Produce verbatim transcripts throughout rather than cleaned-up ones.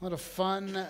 What a fun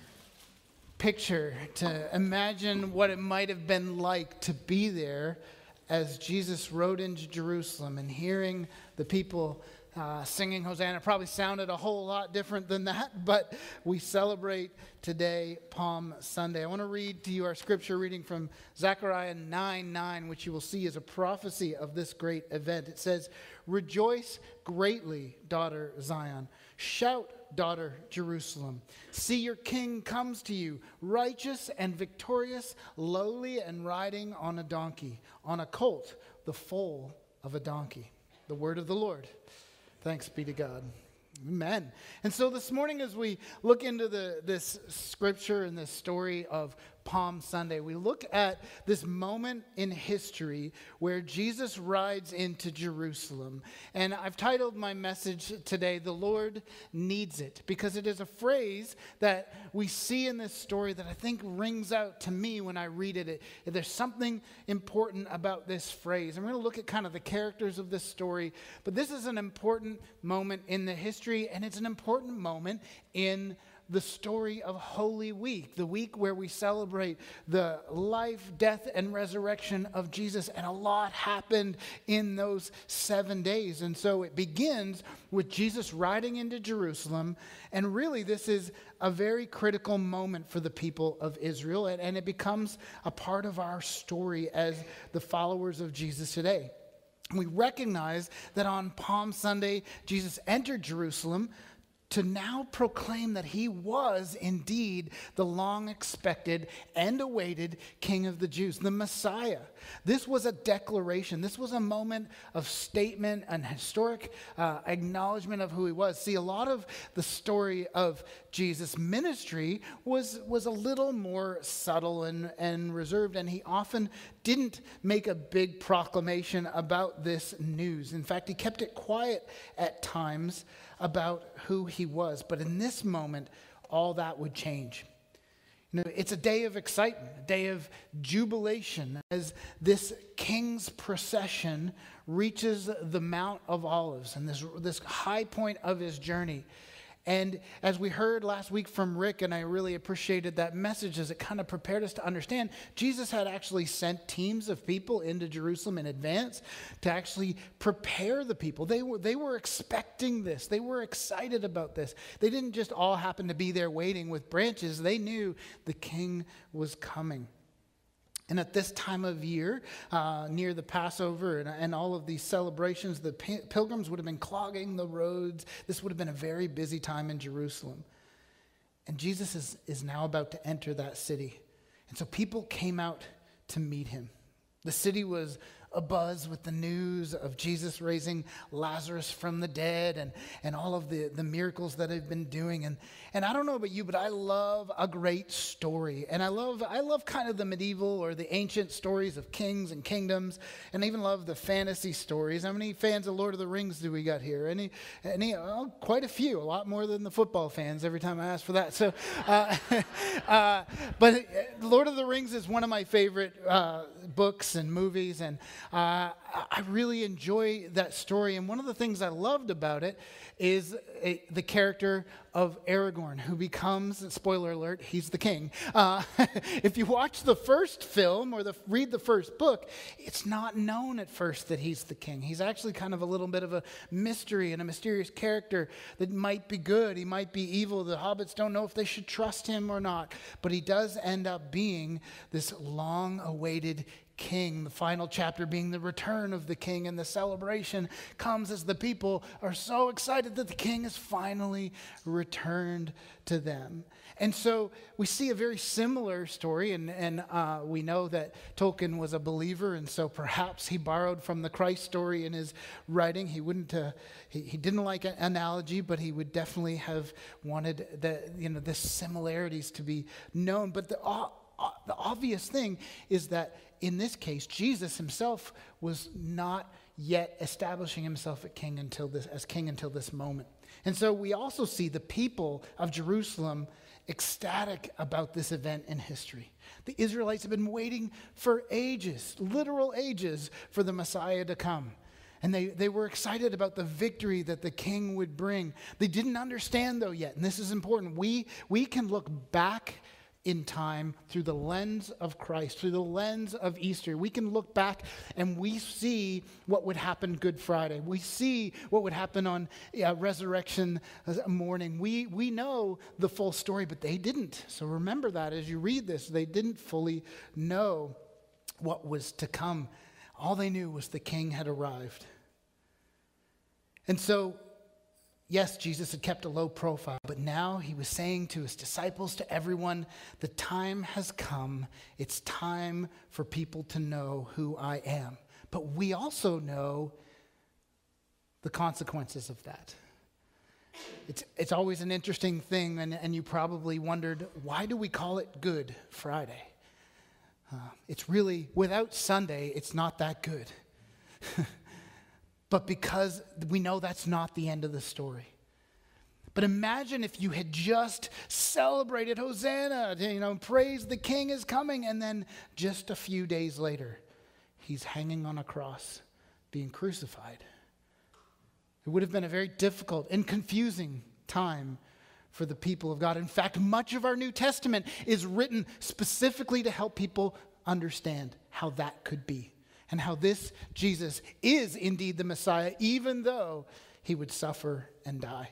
picture to imagine what it might have been like to be there as Jesus rode into Jerusalem and hearing the people uh, singing Hosanna. Probably sounded a whole lot different than that, but we celebrate today Palm Sunday. I want to read to you our scripture reading from Zechariah nine nine, which you will see is a prophecy of this great event. It says, "Rejoice greatly, daughter Zion. Shout, daughter Jerusalem. See, your king comes to you, righteous and victorious, lowly and riding on a donkey, on a colt, the foal of a donkey." The word of the Lord. Thanks be to God. Amen. And so this morning, as we look into the this scripture and this story of Palm Sunday, we look at this moment in history where Jesus rides into Jerusalem. And I've titled my message today, "The Lord Needs It," because it is a phrase that we see in this story that I think rings out to me when I read it. it there's something important about this phrase. I'm going to look at kind of the characters of this story, but this is an important moment in the history, and it's an important moment in the story of Holy Week, the week where we celebrate the life, death, and resurrection of Jesus. And a lot happened in those seven days. And so it begins with Jesus riding into Jerusalem. And really, this is a very critical moment for the people of Israel. And, and it becomes a part of our story as the followers of Jesus today. We recognize that on Palm Sunday, Jesus entered Jerusalem to now proclaim that he was indeed the long-expected and awaited King of the Jews, the Messiah. This was a declaration. This was a moment of statement and historic uh, acknowledgement of who he was. See, a lot of the story of Jesus' ministry was, was a little more subtle and, and reserved, and he often didn't make a big proclamation about this news. In fact, he kept it quiet at times about who he was. But in this moment, all that would change. You know, it's a day of excitement, a day of jubilation as this king's procession reaches the Mount of Olives and this, this high point of his journey. And as we heard last week from Rick, and I really appreciated that message as it kind of prepared us to understand, Jesus had actually sent teams of people into Jerusalem in advance to actually prepare the people. They were, they were expecting this. They were excited about this. They didn't just all happen to be there waiting with branches. They knew the king was coming. And at this time of year, uh, near the Passover and, and all of these celebrations, the pilgrims would have been clogging the roads. This would have been a very busy time in Jerusalem. And Jesus is, is now about to enter that city. And so people came out to meet him. The city was abuzz with the news of Jesus raising Lazarus from the dead and, and all of the, the miracles that he've been doing. And, and I don't know about you, but I love a great story. And I love I love kind of the medieval or the ancient stories of kings and kingdoms. And I even love the fantasy stories. How many fans of Lord of the Rings do we got here? Any? any? Oh, quite a few. A lot more than the football fans every time I ask for that. So, uh, uh, but Lord of the Rings is one of my favorite uh, books and movies. And Uh, I really enjoy that story, and one of the things I loved about it is a, the character of Aragorn, who becomes, spoiler alert, he's the king. Uh, if you watch the first film or the, read the first book, it's not known at first that he's the king. He's actually kind of a little bit of a mystery and a mysterious character that might be good, he might be evil. The hobbits don't know if they should trust him or not, but he does end up being this long-awaited king. The final chapter being the return of the king, and the celebration comes as the people are so excited that the king has finally returned to them. And so we see a very similar story, and, and uh, we know that Tolkien was a believer, and so perhaps he borrowed from the Christ story in his writing. He wouldn't, uh, he, he didn't like an analogy, but he would definitely have wanted the, you know, the similarities to be known. But the, uh, uh, the obvious thing is that in this case, Jesus himself was not yet establishing himself as king until this, as king until this moment. And so we also see the people of Jerusalem ecstatic about this event in history. The Israelites have been waiting for ages, literal ages, for the Messiah to come. And they, they were excited about the victory that the king would bring. They didn't understand, though, yet, and this is important. We, we can look back in time through the lens of Christ, through the lens of Easter. We can look back and we see what would happen Good Friday. We see what would happen on uh, Resurrection morning. We, we know the full story, but they didn't. So remember that as you read this. They didn't fully know what was to come. All they knew was the king had arrived. And so, yes, Jesus had kept a low profile, but now he was saying to his disciples, to everyone, the time has come. It's time for people to know who I am. But we also know the consequences of that. It's, it's always an interesting thing, and, and you probably wondered, why do we call it Good Friday? Uh, it's really, without Sunday, it's not that good. But because we know that's not the end of the story. But imagine if you had just celebrated Hosanna, you know, praise the King is coming, and then just a few days later, he's hanging on a cross, being crucified. It would have been a very difficult and confusing time for the people of God. In fact, much of our New Testament is written specifically to help people understand how that could be. And how this Jesus is indeed the Messiah, even though he would suffer and die.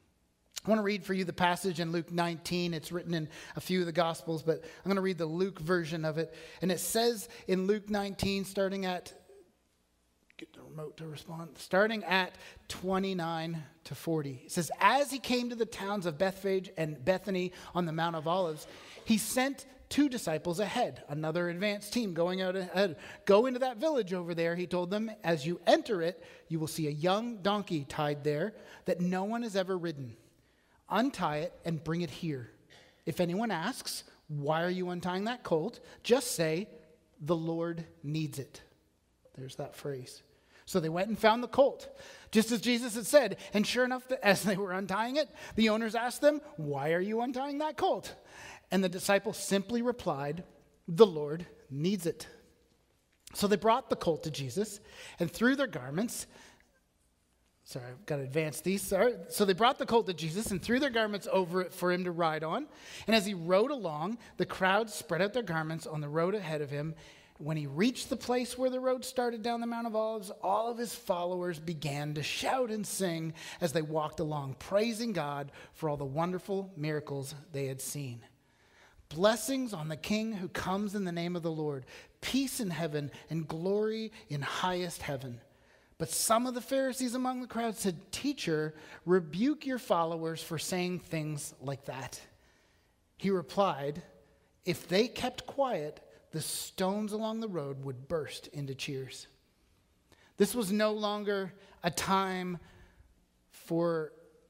I want to read for you the passage in Luke nineteen. It's written in a few of the Gospels, but I'm going to read the Luke version of it. And it says in Luke nineteen, starting at, get the remote to respond, starting at twenty-nine to forty. It says, as he came to the towns of Bethphage and Bethany on the Mount of Olives, he sent two disciples ahead, another advance team going out ahead. Go into that village over there, he told them. As you enter it, you will see a young donkey tied there that no one has ever ridden. Untie it and bring it here. If anyone asks, why are you untying that colt? Just say, the Lord needs it. There's that phrase. So they went and found the colt, just as Jesus had said. And sure enough, as they were untying it, the owners asked them, why are you untying that colt? And the disciples simply replied, the Lord needs it. So they brought the colt to Jesus and threw their garments. Sorry, I've got to advance these. Sorry. So they brought the colt to Jesus and threw their garments over it for him to ride on. And as he rode along, the crowd spread out their garments on the road ahead of him. When he reached the place where the road started down the Mount of Olives, all of his followers began to shout and sing as they walked along, praising God for all the wonderful miracles they had seen. Blessings on the King who comes in the name of the Lord. Peace in heaven and glory in highest heaven. But some of the Pharisees among the crowd said, Teacher, rebuke your followers for saying things like that. He replied, if they kept quiet, the stones along the road would burst into cheers. This was no longer a time for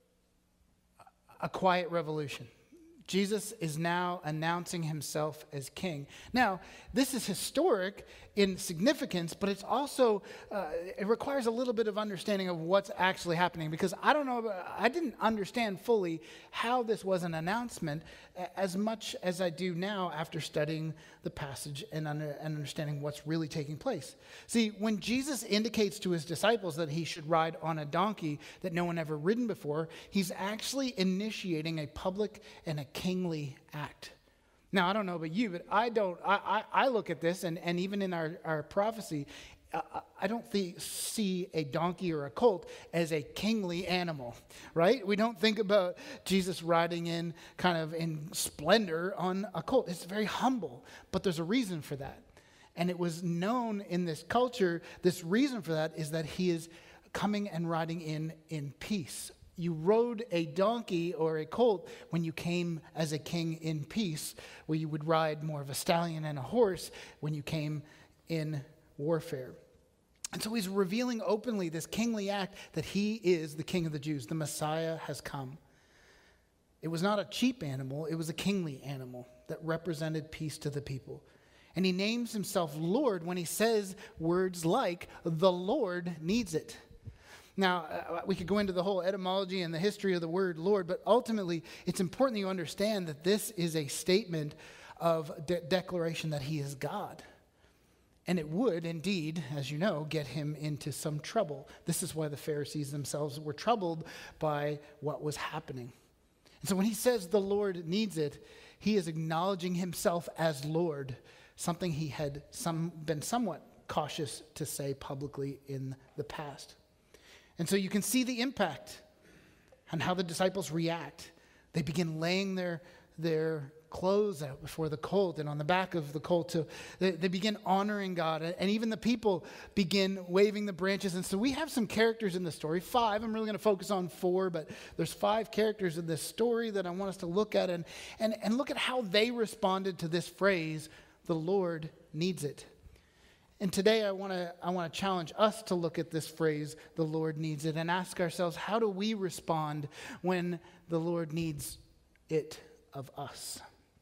a quiet revolution. Jesus is now announcing himself as king. Now, this is historic in significance, but it's also, uh, it requires a little bit of understanding of what's actually happening, because I don't know, I didn't understand fully how this was an announcement as much as I do now after studying the passage and, under, and understanding what's really taking place. See, when Jesus indicates to his disciples that he should ride on a donkey that no one ever ridden before, he's actually initiating a public and a kingly act. Now, I don't know about you, but I don't, I, I, I look at this, and, and even in our, our prophecy, uh, I don't th- see a donkey or a colt as a kingly animal, right? We don't think about Jesus riding in kind of in splendor on a colt. It's very humble, but there's a reason for that. And it was known in this culture, this reason for that is that he is coming and riding in in peace. You rode a donkey or a colt when you came as a king in peace, where you would ride more of a stallion and a horse when you came in warfare. And so he's revealing openly this kingly act that he is the King of the Jews. The Messiah has come. It was not a cheap animal, it was a kingly animal that represented peace to the people. And he names himself Lord when he says words like, the Lord needs it. Now, uh, we could go into the whole etymology and the history of the word Lord, but ultimately, it's important that you understand that this is a statement of de- declaration that he is God. And it would indeed, as you know, get him into some trouble. This is why the Pharisees themselves were troubled by what was happening. And so when he says the Lord needs it, he is acknowledging himself as Lord, something he had some, been somewhat cautious to say publicly in the past. And so you can see the impact on how the disciples react. They begin laying their, their clothes out before the colt and on the back of the colt. To, they, they begin honoring God, and even the people begin waving the branches. And so we have some characters in the story, five. I'm really going to focus on four, but there's five characters in this story that I want us to look at and, and, and look at how they responded to this phrase, the Lord needs it. And today I want to I want to challenge us to look at this phrase, the Lord needs it, and ask ourselves, how do we respond when the Lord needs it of us?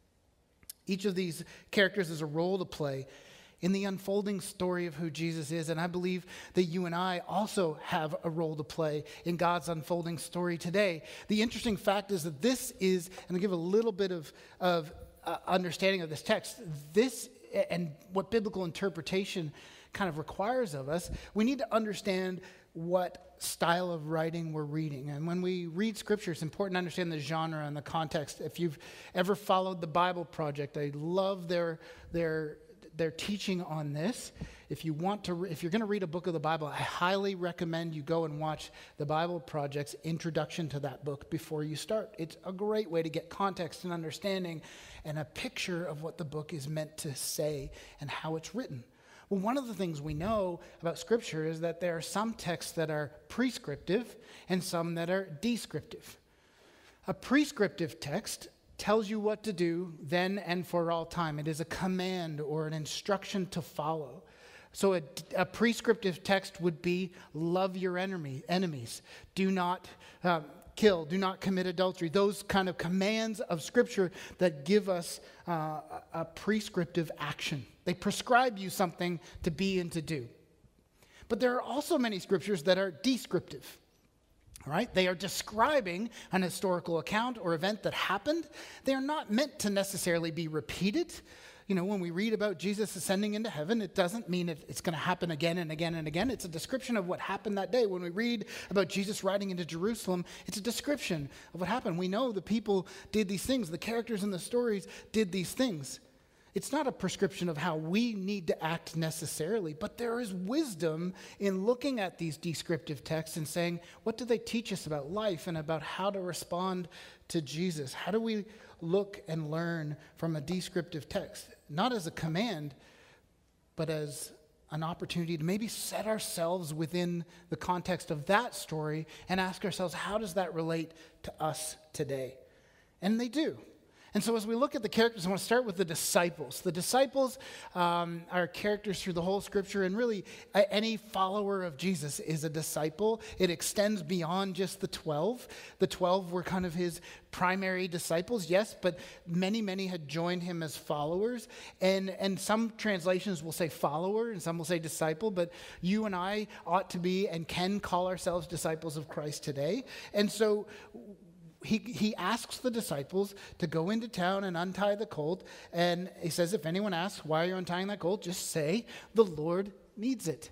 Each of these characters has a role to play in the unfolding story of who Jesus is, and I believe that you and I also have a role to play in God's unfolding story today. The interesting fact is that this is, and I'll give a little bit of, of uh, understanding of this text, this and what biblical interpretation kind of requires of us, we need to understand what style of writing we're reading. And when we read Scripture, it's important to understand the genre and the context. If you've ever followed the Bible Project, I love their their their teaching on this. If you want to, if you're going to read a book of the Bible, I highly recommend you go and watch the Bible Project's introduction to that book before you start. It's a great way to get context and understanding and a picture of what the book is meant to say and how it's written. Well, one of the things we know about Scripture is that there are some texts that are prescriptive and some that are descriptive. A prescriptive text tells you what to do then and for all time. It is a command or an instruction to follow. So a, a prescriptive text would be, love your enemy, enemies. Do not um, kill. Do not commit adultery. Those kind of commands of Scripture that give us uh, a, a prescriptive action. They prescribe you something to be and to do. But there are also many Scriptures that are descriptive. All right? They are describing an historical account or event that happened. They are not meant to necessarily be repeated. You know, when we read about Jesus ascending into heaven, it doesn't mean it, it's going to happen again and again and again. It's a description of what happened that day. When we read about Jesus riding into Jerusalem, it's a description of what happened. We know the people did these things. The characters in the stories did these things. It's not a prescription of how we need to act necessarily, but there is wisdom in looking at these descriptive texts and saying, what do they teach us about life and about how to respond to Jesus? How do we look and learn from a descriptive text? Not as a command, but as an opportunity to maybe set ourselves within the context of that story and ask ourselves, how does that relate to us today? And they do. And so as we look at the characters, I want to start with the disciples. The disciples um, are characters through the whole Scripture, and really uh, any follower of Jesus is a disciple. It extends beyond just the twelve. The twelve were kind of his primary disciples, yes, but many, many had joined him as followers. And, and some translations will say follower, and some will say disciple, but you and I ought to be and can call ourselves disciples of Christ today. And so He, he asks the disciples to go into town and untie the colt. And he says, if anyone asks why you're untying that colt, just say, the Lord needs it.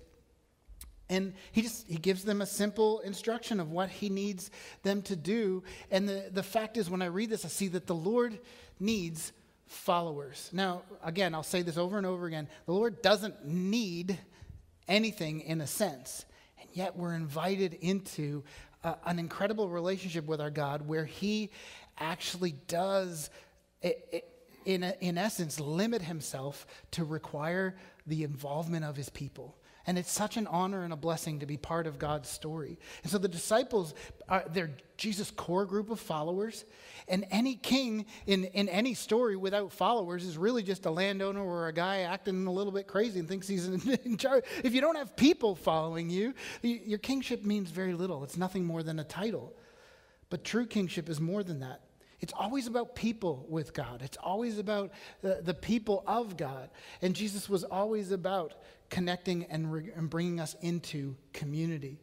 And he just he gives them a simple instruction of what he needs them to do. And the, the fact is, when I read this, I see that the Lord needs followers. Now, again, I'll say this over and over again. The Lord doesn't need anything in a sense. And yet we're invited into Uh, an incredible relationship with our God where he actually does, it, it, in, a, in essence, limit himself to require the involvement of his people. And it's such an honor and a blessing to be part of God's story. And so the disciples, are they're Jesus' core group of followers. And any king in, in any story without followers is really just a landowner or a guy acting a little bit crazy and thinks he's in, in charge. If you don't have people following you, your kingship means very little. It's nothing more than a title. But true kingship is more than that. It's always about people with God. It's always about the, the people of God. And Jesus was always about connecting and, re- and bringing us into community.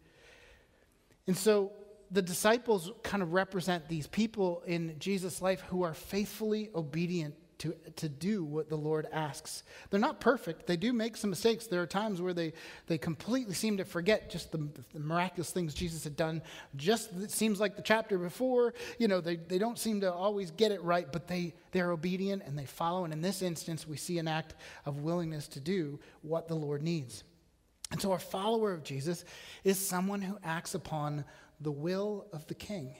And so the disciples kind of represent these people in Jesus' life who are faithfully obedient to, to do what the Lord asks. They're not perfect. They do make some mistakes. There are times where they, they completely seem to forget just the, the miraculous things Jesus had done. Just, it seems like the chapter before, you know, they, they don't seem to always get it right, but they, they're obedient and they follow. And in this instance, we see an act of willingness to do what the Lord needs. And so our follower of Jesus is someone who acts upon the will of the King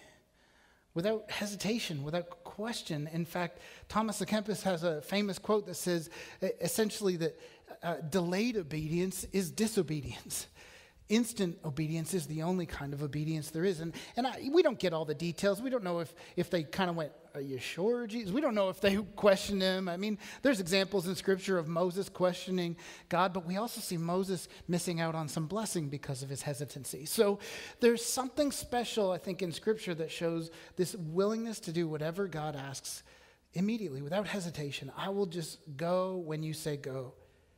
without hesitation, without question. In fact, Thomas à Kempis has a famous quote that says essentially that uh, delayed obedience is disobedience. Instant obedience is the only kind of obedience there is. And, and I, we don't get all the details. We don't know if, if they kind of went, are you sure, Jesus? We don't know if they questioned him. I mean, there's examples in Scripture of Moses questioning God, but we also see Moses missing out on some blessing because of his hesitancy. So there's something special, I think, in Scripture that shows this willingness to do whatever God asks immediately, without hesitation. I will just go when you say go.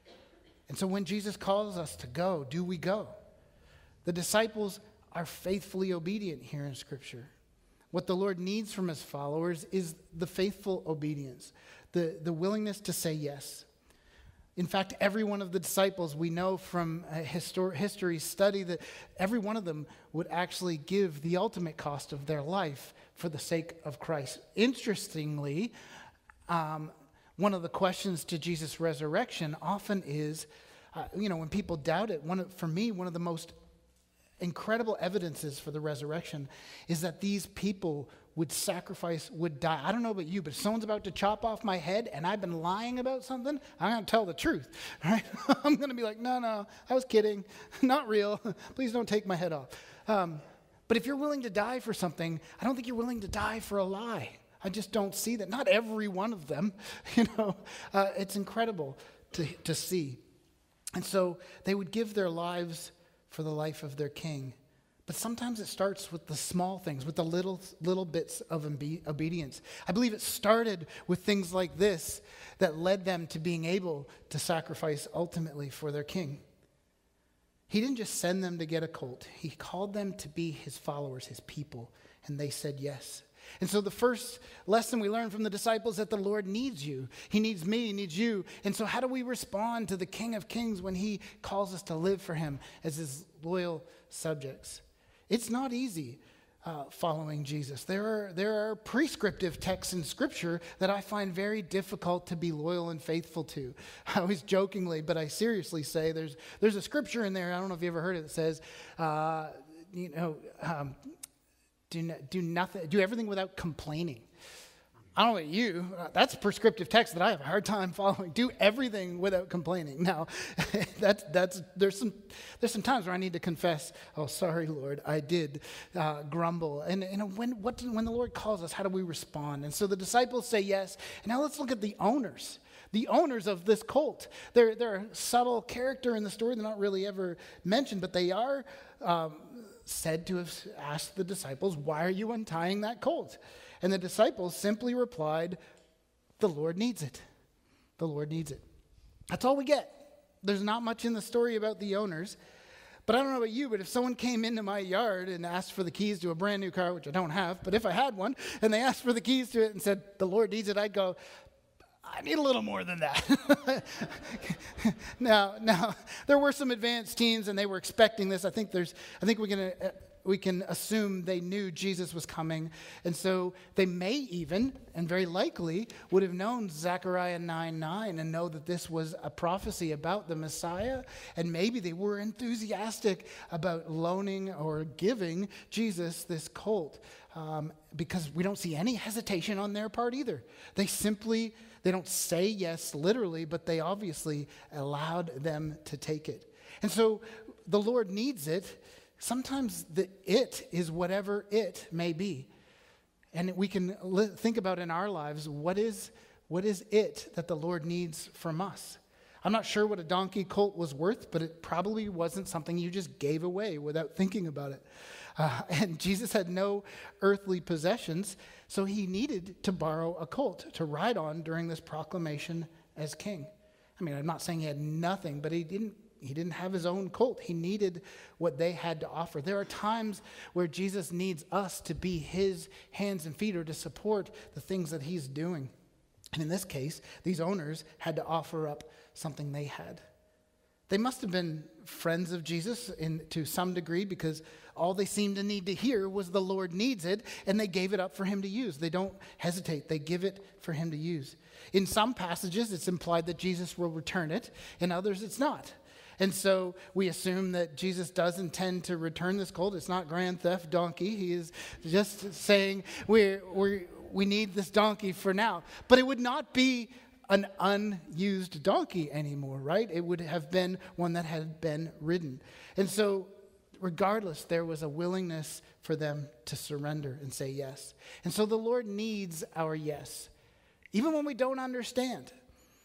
And so when Jesus calls us to go, do we go? The disciples are faithfully obedient here in Scripture. What the Lord needs from his followers is the faithful obedience, the, the willingness to say yes. In fact, every one of the disciples, we know from a histor- history study that every one of them would actually give the ultimate cost of their life for the sake of Christ. Interestingly, um, one of the questions to Jesus' resurrection often is, uh, you know, when people doubt it, one of, for me, one of the most incredible evidences for the resurrection is that these people would sacrifice, would die. I don't know about you, but if someone's about to chop off my head and I've been lying about something, I'm going to tell the truth, right? I'm going to be like, no, no, I was kidding. Not real. Please don't take my head off. Um, but if you're willing to die for something, I don't think you're willing to die for a lie. I just don't see that. Not every one of them, you know. Uh, it's incredible to, to see. And so they would give their lives for the life of their King. But sometimes it starts with the small things, with the little little bits of obe- obedience. I believe it started with things like this that led them to being able to sacrifice ultimately for their King. He didn't just send them to get a colt. He called them to be his followers, his people, and they said yes. And so the first lesson we learn from the disciples is that the Lord needs you. He needs me, he needs you. And so how do we respond to the King of Kings when he calls us to live for him as his loyal subjects? It's not easy uh, following Jesus. There are, there are prescriptive texts in Scripture that I find very difficult to be loyal and faithful to. I always jokingly, but I seriously say there's, there's a Scripture in there, I don't know if you ever heard it, that says, uh, you know, um, Do, no, do nothing, do everything without complaining. I don't know about you, uh, that's a prescriptive text that I have a hard time following. Do everything without complaining. Now, that's, that's, there's some there's some times where I need to confess, oh, sorry, Lord, I did uh, grumble. And, and when, what do, when the Lord calls us, how do we respond? And so the disciples say yes. And now let's look at the owners. The owners of this colt. They're, they're a subtle character in the story. They're not really ever mentioned, but they are um, said to have asked the disciples, why are you untying that colt? And the disciples simply replied, the Lord needs it. The Lord needs it. That's all we get. There's not much in the story about the owners. But I don't know about you, but if someone came into my yard and asked for the keys to a brand new car, which I don't have, but if I had one, and they asked for the keys to it and said, the Lord needs it, I'd go, I need a little more than that. now, now, there were some advanced teens, and they were expecting this. I think there's, I think we can, uh, we can assume they knew Jesus was coming, and so they may even, and very likely, would have known Zechariah nine nine and know that this was a prophecy about the Messiah, and maybe they were enthusiastic about loaning or giving Jesus this colt, um, because we don't see any hesitation on their part either. They simply. They don't say yes literally, but they obviously allowed them to take it. And so the Lord needs it. Sometimes the it is whatever it may be. And we can li- think about in our lives, what is, what is it that the Lord needs from us? I'm not sure what a donkey colt was worth, but it probably wasn't something you just gave away without thinking about it. Uh, and Jesus had no earthly possessions, so he needed to borrow a colt to ride on during this proclamation as king. I mean, I'm not saying he had nothing, but he didn't he didn't have his own colt. He needed what they had to offer. There are times where Jesus needs us to be his hands and feet or to support the things that he's doing. And in this case, these owners had to offer up something they had. They must have been friends of Jesus in, to some degree, because all they seemed to need to hear was the Lord needs it, and they gave it up for him to use. They don't hesitate. They give it for him to use. In some passages, it's implied that Jesus will return it. In others, it's not. And so we assume that Jesus does intend to return this colt. It's not grand theft donkey. He is just saying we're, we're, we need this donkey for now. But it would not be an unused donkey anymore, right? It would have been one that had been ridden. And so regardless, there was a willingness for them to surrender and say yes. And so the Lord needs our yes, even when we don't understand.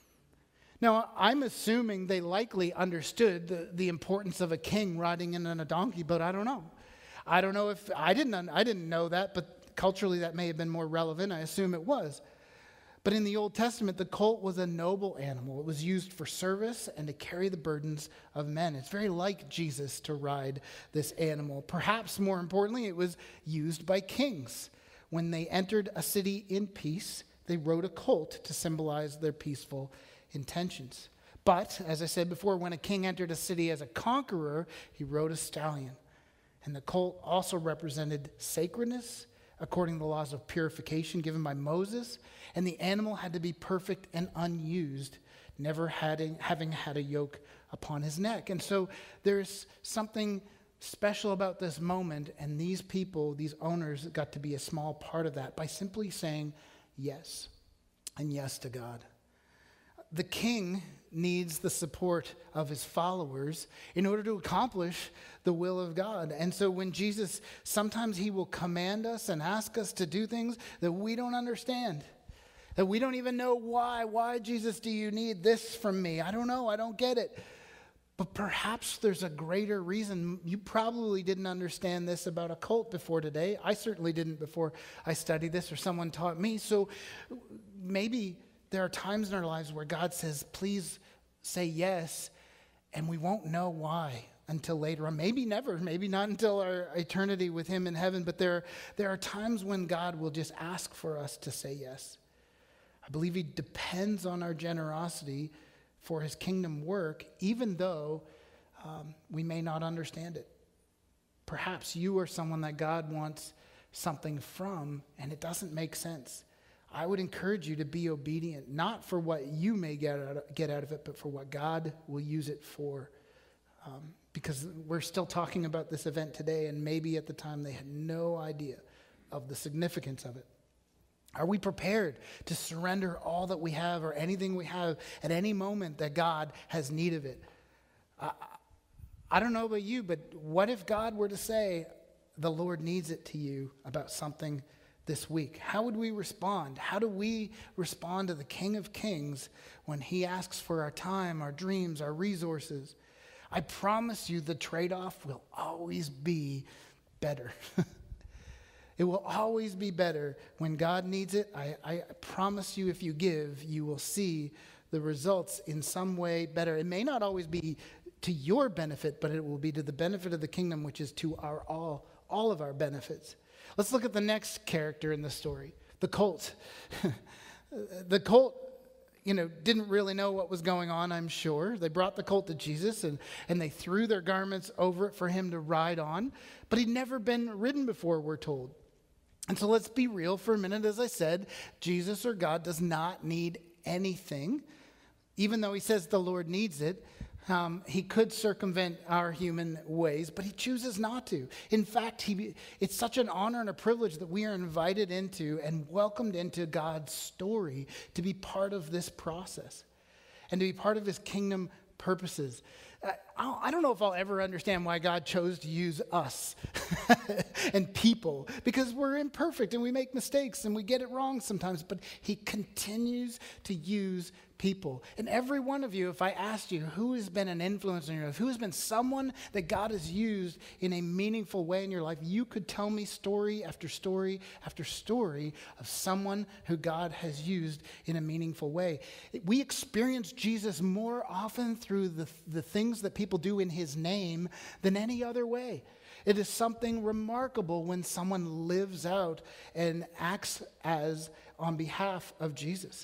Now, I'm assuming they likely understood the, the importance of a king riding in on a donkey, but I don't know. I don't know if, I didn't, I didn't know that, but culturally that may have been more relevant. I assume it was. But in the Old Testament, the colt was a noble animal. It was used for service and to carry the burdens of men. It's very like Jesus to ride this animal. Perhaps more importantly, it was used by kings. When they entered a city in peace, they rode a colt to symbolize their peaceful intentions. But, as I said before, when a king entered a city as a conqueror, he rode a stallion. And the colt also represented sacredness, according to the laws of purification given by Moses. And the animal had to be perfect and unused, never having, having had a yoke upon his neck. And so there's something special about this moment, and these people, these owners, got to be a small part of that by simply saying yes, and yes to God. The king needs the support of his followers in order to accomplish the will of God. And so when Jesus, sometimes he will command us and ask us to do things that we don't understand, that we don't even know why. Why, Jesus, do you need this from me? I don't know. I don't get it. But perhaps there's a greater reason. You probably didn't understand this about a cult before today. I certainly didn't before I studied this or someone taught me. So maybe there are times in our lives where God says, please say yes, and we won't know why until later on. Maybe never, maybe not until our eternity with him in heaven, but there, there are times when God will just ask for us to say yes. I believe he depends on our generosity for his kingdom work, even though um, we may not understand it. Perhaps you are someone that God wants something from, and it doesn't make sense. I would encourage you to be obedient, not for what you may get out of, get out of it, but for what God will use it for. Um, because we're still talking about this event today, and maybe at the time they had no idea of the significance of it. Are we prepared to surrender all that we have or anything we have at any moment that God has need of it? I, I don't know about you, but what if God were to say, the Lord needs it to you about something this week? How would we respond? How do we respond to the King of Kings when he asks for our time, our dreams, our resources? I promise you the trade-off will always be better. It will always be better when God needs it. I, I promise you, if you give, you will see the results in some way better. It may not always be to your benefit, but it will be to the benefit of the kingdom, which is to our all, all of our benefits. Let's look at the next character in the story, the colt. The colt, you know, didn't really know what was going on, I'm sure. They brought the colt to Jesus, and, and they threw their garments over it for him to ride on. But he'd never been ridden before, we're told. And so let's be real for a minute. As I said, Jesus or God does not need anything. Even though he says the Lord needs it, Um, he could circumvent our human ways, but he chooses not to. In fact, he, it's such an honor and a privilege that we are invited into and welcomed into God's story to be part of this process and to be part of his kingdom purposes. I, I don't know if I'll ever understand why God chose to use us and people, because we're imperfect and we make mistakes and we get it wrong sometimes, but he continues to use people. And every one of you, if I asked you who has been an influence in your life, who has been someone that God has used in a meaningful way in your life, you could tell me story after story after story of someone who God has used in a meaningful way. We experience Jesus more often through the, the things that people do in his name than any other way. It is something remarkable when someone lives out and acts as on behalf of Jesus.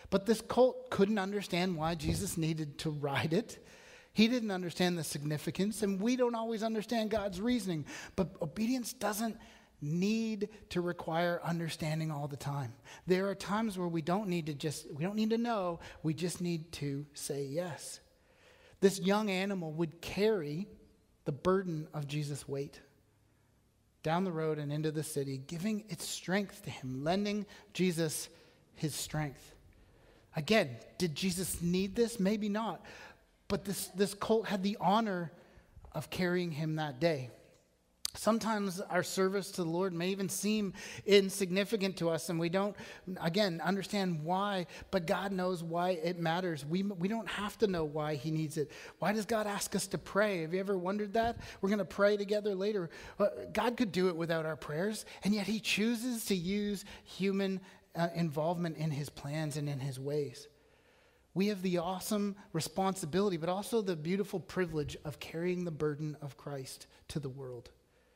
But this colt couldn't understand why Jesus needed to ride it. He didn't understand the significance, and we don't always understand God's reasoning. But obedience doesn't need to require understanding all the time. There are times where we don't need to just, we don't need to know, we just need to say yes. This young animal would carry the burden of Jesus' weight down the road and into the city, giving its strength to him, lending Jesus his strength. Again, did Jesus need this? Maybe not. But this, this colt had the honor of carrying him that day. Sometimes our service to the Lord may even seem insignificant to us, and we don't, again, understand why, but God knows why it matters. We, we don't have to know why he needs it. Why does God ask us to pray? Have you ever wondered that? We're going to pray together later. Uh, God could do it without our prayers, and yet he chooses to use human uh, involvement in his plans and in his ways. We have the awesome responsibility, but also the beautiful privilege of carrying the burden of Christ to the world.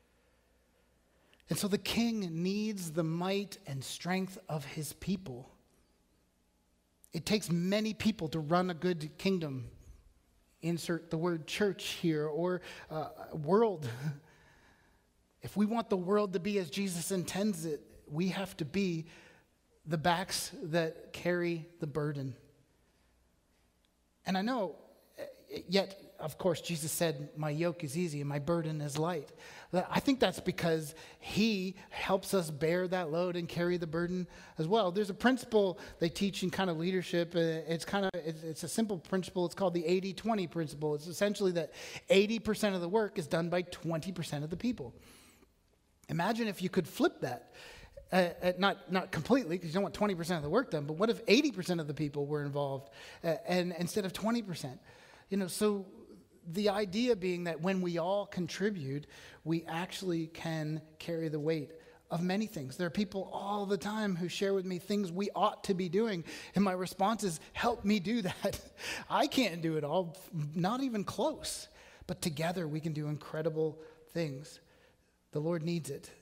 And so the king needs the might and strength of his people. It takes many people to run a good kingdom. Insert the word church here, or uh, world. If we want the world to be as Jesus intends it, we have to be the backs that carry the burden. And I know, yet, of course, Jesus said, my yoke is easy and my burden is light. I think that's because he helps us bear that load and carry the burden as well. There's a principle they teach in kind of leadership. It's kind of, it's, it's a simple principle. It's called the eighty twenty principle. It's essentially that eighty percent of the work is done by twenty percent of the people. Imagine if you could flip that. Uh, uh, not not completely, because you don't want twenty percent of the work done, but what if eighty percent of the people were involved uh, and instead of twenty percent? You know, so the idea being that when we all contribute, we actually can carry the weight of many things. There are people all the time who share with me things we ought to be doing, and my response is, help me do that. I can't do it all, not even close. But together we can do incredible things. The Lord needs it.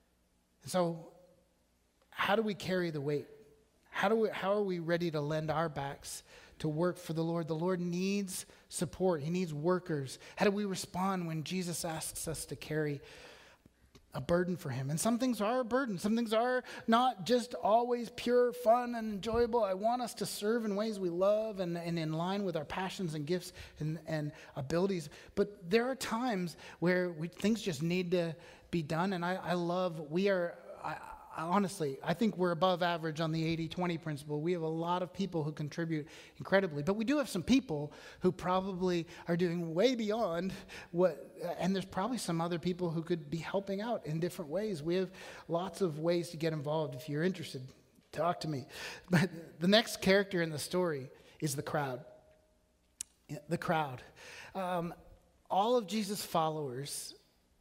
So how do we carry the weight? How do we, how are we ready to lend our backs to work for the Lord? The Lord needs support. He needs workers. How do we respond when Jesus asks us to carry a burden for him? And some things are a burden. Some things are not just always pure fun and enjoyable. I want us to serve in ways we love and, and in line with our passions and gifts and, and abilities. But there are times where we, things just need to be done. And I, I love, we are... I, Honestly, I think we're above average on the eighty twenty principle. We have a lot of people who contribute incredibly, but we do have some people who probably are doing way beyond what, and there's probably some other people who could be helping out in different ways. We have lots of ways to get involved. If you're interested, talk to me. But the next character in the story is the crowd. The crowd. Um, all of Jesus' followers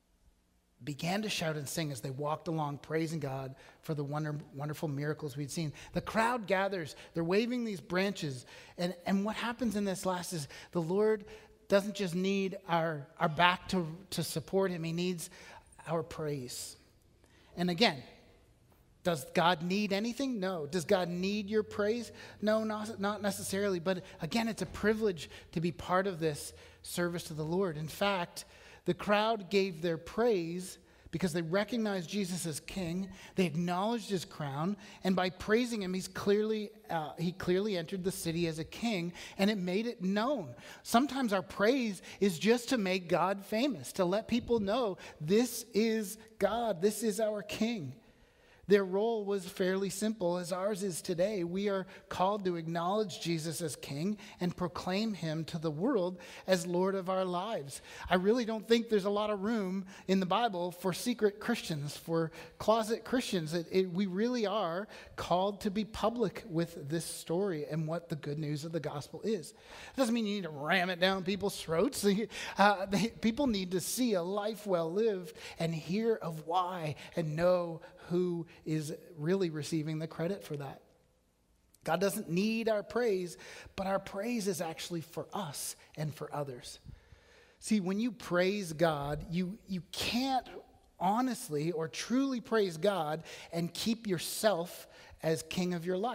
began to shout and sing as they walked along, praising God for the wonder, wonderful miracles we'd seen. The crowd gathers. They're waving these branches. And, and what happens in this last is the Lord doesn't just need our, our back to, to support him. He needs our praise. And again, does God need anything? No. Does God need your praise? No, not, not necessarily. But again, it's a privilege to be part of this service to the Lord. In fact, the crowd gave their praise because they recognized Jesus as king. They acknowledged his crown, and by praising him, he's clearly uh, he clearly entered the city as a king, and it made it known. Sometimes our praise is just to make God famous, to let people know this is God, this is our king. Their role was fairly simple, as ours is today. We are called to acknowledge Jesus as king and proclaim him to the world as Lord of our lives. I really don't think there's a lot of room in the Bible for secret Christians, for closet Christians. It, it, we really are called to be public with this story and what the good news of the gospel is. It doesn't mean you need to ram it down people's throats. Uh, they, people need to see a life well lived and hear of why and know who is really receiving the credit for that. God doesn't need our praise, but our praise is actually for us and for others. See, when you praise God, you, you can't honestly or truly praise God and keep yourself as king of your life.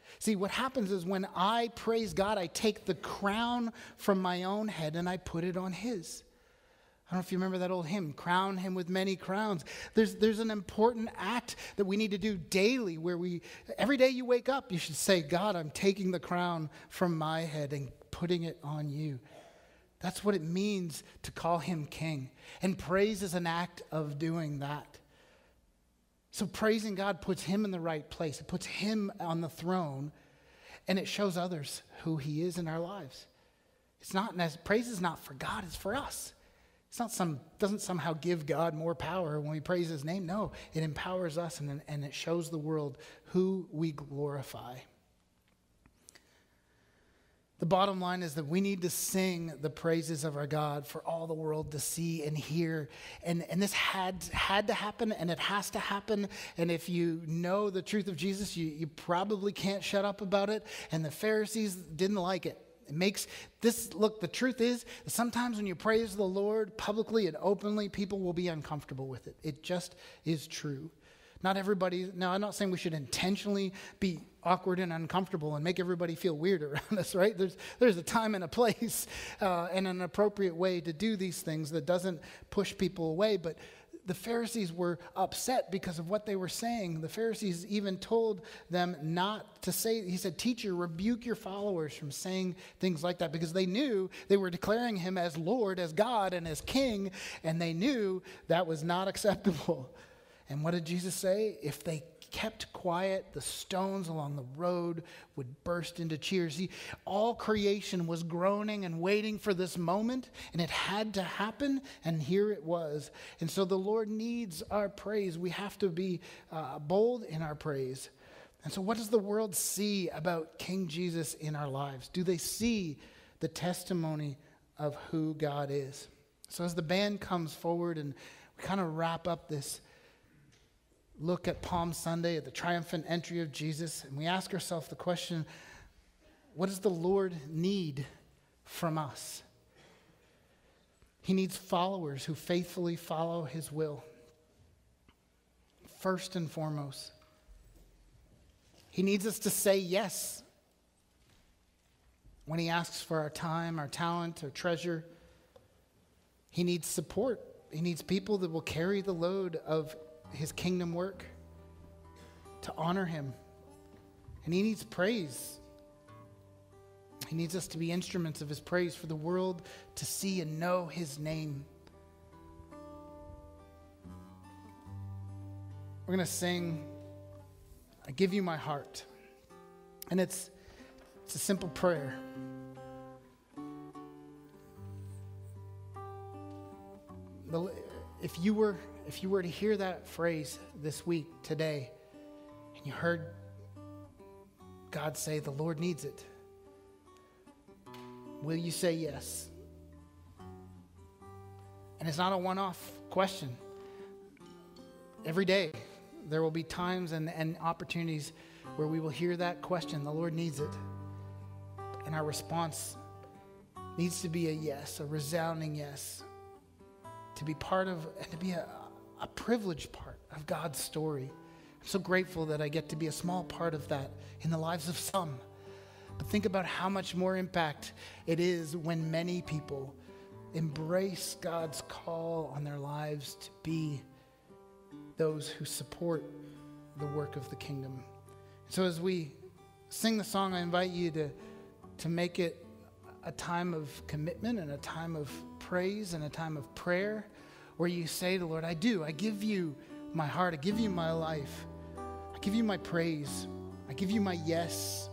See, what happens is when I praise God, I take the crown from my own head and I put it on his. I don't know if you remember that old hymn, crown him with many crowns. There's, there's an important act that we need to do daily where we, every day you wake up, you should say, God, I'm taking the crown from my head and putting it on you. That's what it means to call him king. And praise is an act of doing that. So praising God puts him in the right place. It puts him on the throne, and it shows others who he is in our lives. It's not, praise is not for God, it's for us. It's not some, doesn't somehow give God more power when we praise his name. No, it empowers us and, and it shows the world who we glorify. The bottom line is that we need to sing the praises of our God for all the world to see and hear. And, and this had, had to happen, and it has to happen. And if you know the truth of Jesus, you, you probably can't shut up about it. And the Pharisees didn't like it. It makes this, look, the truth is, sometimes when you praise the Lord publicly and openly, people will be uncomfortable with it. It just is true. Not everybody, now I'm not saying we should intentionally be awkward and uncomfortable and make everybody feel weird around us, right? There's, there's a time and a place uh, and an appropriate way to do these things that doesn't push people away. But the Pharisees were upset because of what they were saying. The Pharisees even told them not to say, he said, teacher, rebuke your followers from saying things like that, because they knew they were declaring him as Lord, as God, and as King, and they knew that was not acceptable. And what did Jesus say? If they kept quiet, the stones along the road would burst into cheers. See, all creation was groaning and waiting for this moment, and it had to happen, and here it was. And so the Lord needs our praise. We have to be uh, bold in our praise. And so what does the world see about King Jesus in our lives? Do they see the testimony of who God is? So as the band comes forward and we kind of wrap up this look at Palm Sunday, at the triumphant entry of Jesus, and we ask ourselves the question, what does the Lord need from us? He needs followers who faithfully follow his will. First and foremost, he needs us to say yes when he asks for our time, our talent, our treasure. He needs support. He needs people that will carry the load of his kingdom work, to honor him. And he needs praise. He needs us to be instruments of his praise for the world to see and know his name. We're going to sing, I Give You My Heart. And it's, it's a simple prayer. The, if you were If you were to hear that phrase this week, today, and you heard God say, the Lord needs it, will you say yes? And it's not a one-off question. Every day, there will be times and, and opportunities where we will hear that question, the Lord needs it. And our response needs to be a yes, a resounding yes, to be part of, and to be a a privileged part of God's story. I'm so grateful that I get to be a small part of that in the lives of some. But think about how much more impact it is when many people embrace God's call on their lives to be those who support the work of the kingdom. So as we sing the song, I invite you to, to make it a time of commitment and a time of praise and a time of prayer, where you say to the Lord, I do, I give you my heart, I give you my life, I give you my praise, I give you my yes.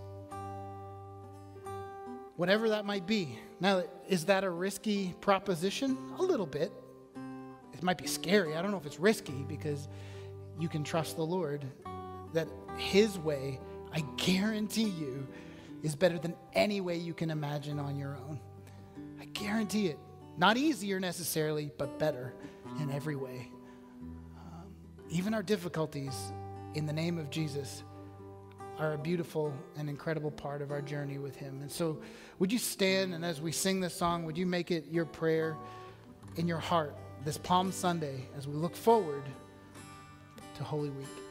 Whatever that might be. Now, is that a risky proposition? A little bit. It might be scary. I don't know if it's risky, because you can trust the Lord that his way, I guarantee you, is better than any way you can imagine on your own. I guarantee it. Not easier necessarily, but better in every way. Um, even our difficulties, in the name of Jesus, are a beautiful and incredible part of our journey with him. And so would you stand, and as we sing this song, would you make it your prayer in your heart this Palm Sunday as we look forward to Holy Week?